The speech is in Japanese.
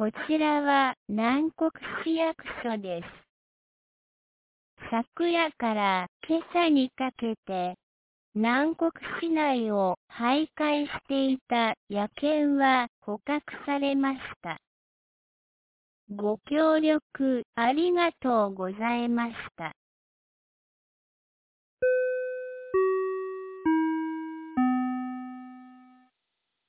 こちらは南国市役所です。昨夜から今朝にかけて、南国市内を徘徊していた野犬は捕獲されました。ご協力ありがとうございました。